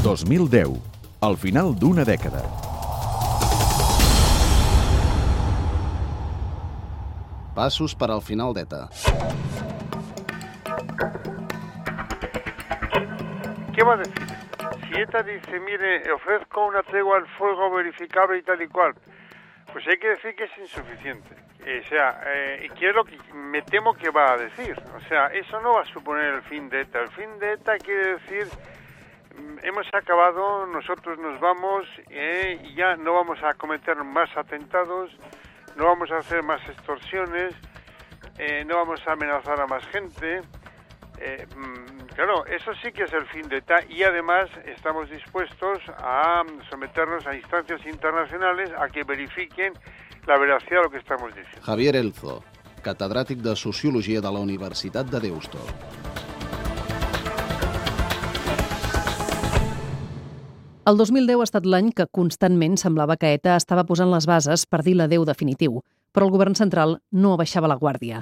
2010, al final d'una dècada. Passos per al final d'ETA. ¿Qué va a decir? Si ETA dice, mire, ofrezco una tregua al fuego verificable y tal y cual, pues hay que decir que es insuficiente. ¿Qué es lo que me temo que va a decir? O sea, eso no va a suponer el fin de ETA. El fin de ETA quiere decir, hemos acabado, nosotros nos vamos y ya no vamos a cometer más atentados, no vamos a hacer más extorsiones, no vamos a amenazar a más gente. Claro, eso sí que es el fin de ETA y además estamos dispuestos a someternos a instancias internacionales a que verifiquen la veracidad de lo que estamos diciendo. Javier Elzo, catedràtic de Sociologia de la Universitat de Deusto. El 2010 ha estat l'any que constantment semblava que ETA estava posant les bases per dir l'adéu definitiu, però el govern central no abaixava la guàrdia.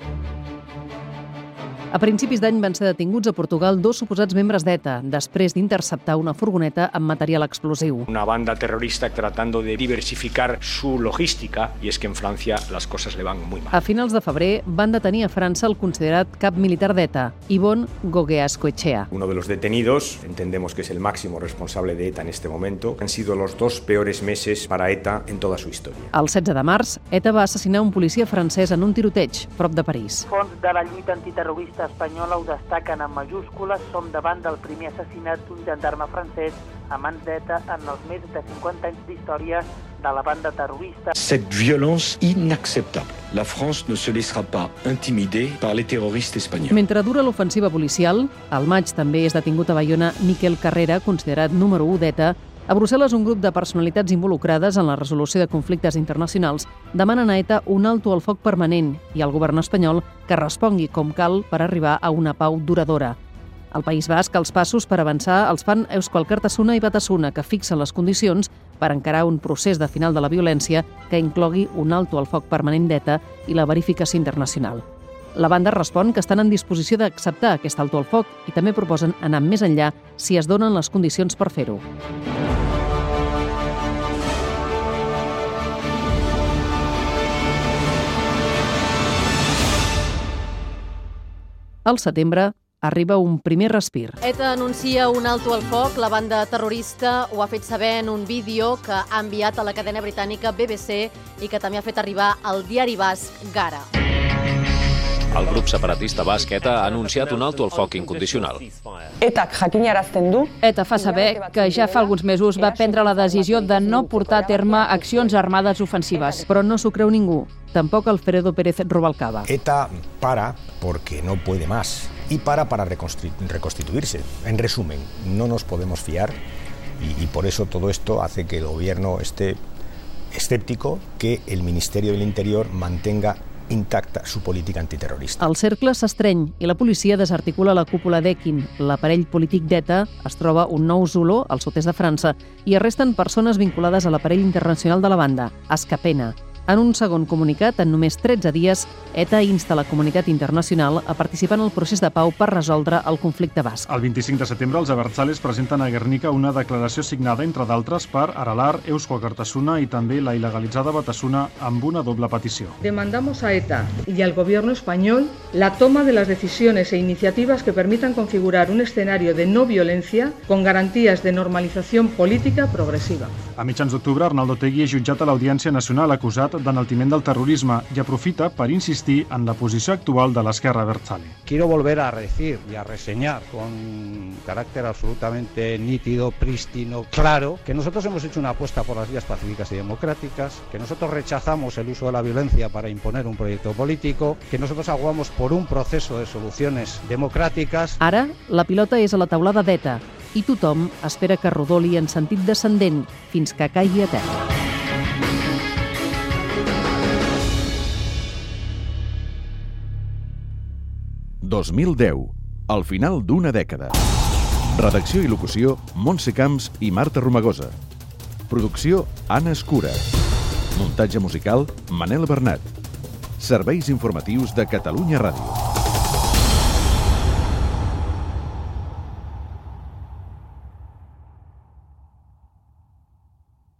A principis d'any van ser detinguts a Portugal 2 suposats membres d'ETA, després d'interceptar una furgoneta amb material explosiu. Una banda terrorista tratando de diversificar su logística, y es que en Francia las cosas le van muy mal. A finals de febrer van detenir a França el considerat cap militar d'ETA, Ibon Gogoeaskoetxea. Uno de los detenidos, entendemos que es el máximo responsable de ETA en este momento, han sido los 2 peores meses para ETA en toda su historia. El 16 de març, ETA va assassinar un policia francès en un tiroteig, prop de París. Fons de la lluita antiterrorista espanyola ho destaquen en majúscules. Som davant del primer assassinat d'un gendarme francès a mans d'ETA en els més de 50 anys d'història de la banda terrorista. Cette violence inacceptable. La France ne se laissera pas intimider par les terroristes espagnols. Mentre dura l'ofensiva policial, al maig també és detingut a Baiona Miquel Carrera, considerat número 1 d'ETA. A Brussel·les, un grup de personalitats involucrades en la resolució de conflictes internacionals demanen a ETA un alto al foc permanent i al govern espanyol que respongui com cal per arribar a una pau duradora. Al País Basc, els passos per avançar els fan Eusko Alkartasuna i Batasuna, que fixen les condicions per encarar un procés de final de la violència que inclogui un alto al foc permanent d'ETA i la verificació internacional. La banda respon que estan en disposició d'acceptar aquest alto al foc i també proposen anar més enllà si es donen les condicions per fer-ho. Al setembre arriba un primer respir. ETA anuncia un alto al foc. La banda terrorista ho ha fet saber en un vídeo que ha enviat a la cadena britànica BBC i que també ha fet arribar al diari basc Gara. El grup separatista basc ETA ha anunciat un alto al foc incondicional. ETAk jakinarazten du. ETA fa saber que ja fa alguns mesos va prendre la decisió de no portar a terme accions armades ofensives. Però no s'ho creu ningú, tampoc Alfredo Pérez Rubalcaba. ETA para porque no puede más y para reconstituirse. En resumen, no nos podemos fiar y por eso todo esto hace que el gobierno esté escéptico que el Ministerio del Interior mantenga intacta su política antiterrorista. El cercle s'estreny i la policia desarticula la cúpula d'Ekin. L'aparell polític d'ETA es troba un nou Zulo, al sud-est de França, i arresten persones vinculades a l'aparell internacional de la banda, Askapena. En un segon comunicat, en només 13 dies, ETA insta la comunitat internacional a participar en el procés de pau per resoldre el conflicte basc. El 25 de setembre, els abertzales presenten a Guernica una declaració signada, entre d'altres, per Aralar, Eusko Alkartasuna i també la il·legalitzada Batasuna amb una doble petició. Demandamos a ETA y al gobierno español la toma de las decisiones e iniciativas que permitan configurar un escenario de no violencia con garantías de normalización política progresiva. A mitjans d'octubre, Arnaldo Otegi és jutjat a l'Audiència Nacional acusat d'enaltiment del terrorisme i aprofita per insistir en la posició actual de l'esquerra abertzale. Quiero volver a decir y a reseñar con carácter absolutamente nítido, prístino, claro, que nosotros hemos hecho una apuesta por las vías pacíficas y democráticas, que nosotros rechazamos el uso de la violencia para imponer un proyecto político, que nosotros aguamos por un proceso de soluciones democràtiques. Ara, la pilota és a la taulada d'ETA i tothom espera que rodoli en sentit descendent fins que caigui a terra. «2010, al final d'una dècada». Redacció i locució, Montse Camps i Marta Romagosa. Producció, Anna Escura. Muntatge musical, Manel Bernat. Serveis informatius de Catalunya Ràdio.